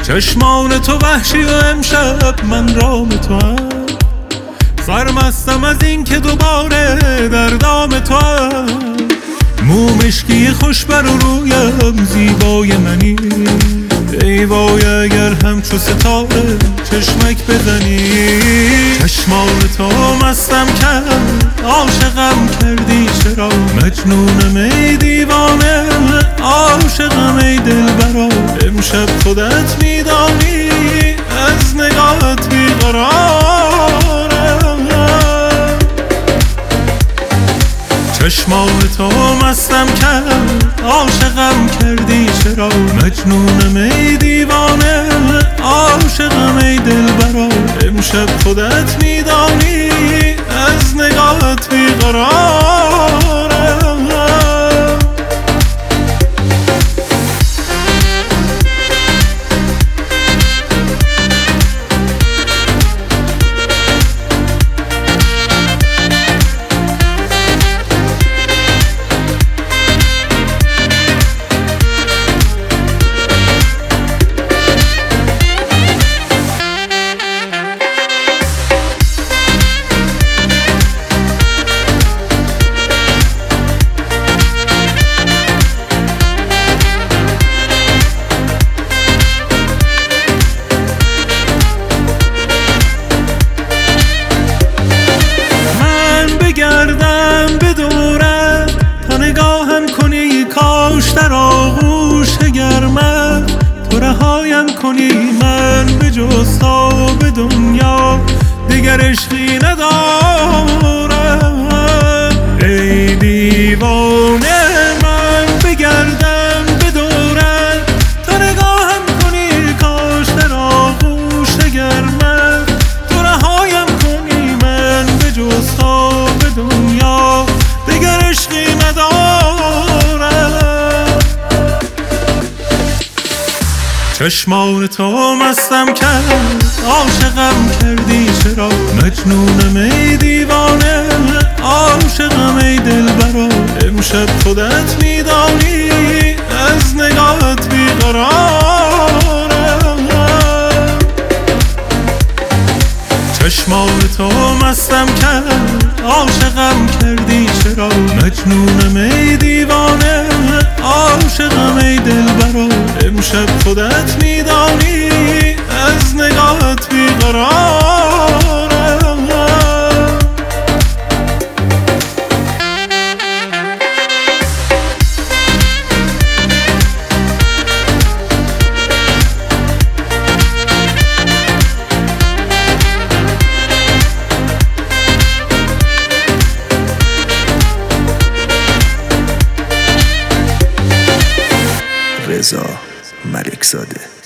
چشمان تو وحشی و امشب من رام تو هم سرمستم از این که دوباره در دام تو هم مو مشکی خوش بر رویم زیبای منی ای وای اگر همچو ستاره چشمک بزنی چشمان تو مستم کرد عاشقم کردی چرا مجنونم ای دیوانه عاشقم ای دلبرا امشب خودت میدانی از نگاهت بیقرارم چشمان تو مستم کرد عاشقم کردی چرا مجنونم ای دیوانه عاشقم ای دلبرا امشب خودت میدانی از نگاهت بیقرارم در آغوش گرمم تو رهایم کنی من به جز تو به دنیا دیگر عشقی ندارم ای دیوانه من بگردم به دورت تا نگاهم کنی کاش در آغوش گرمم تو رهایم کنی من به جز تو به دنیا دیگر عشقی ندارم چشمان تو مستم کرد عاشقم کردی چرا مجنونم ای دیوانه عاشقم ای دلبرا امشب خودت میدانی از نگاهت بیقرارم چشمان تو مستم کرد عاشقم کردی چرا مجنونم ای دیوانه عاشقم ای دلبرا امشب خودت میدانی از نگاهت بیقرارم رضا ملکزاده.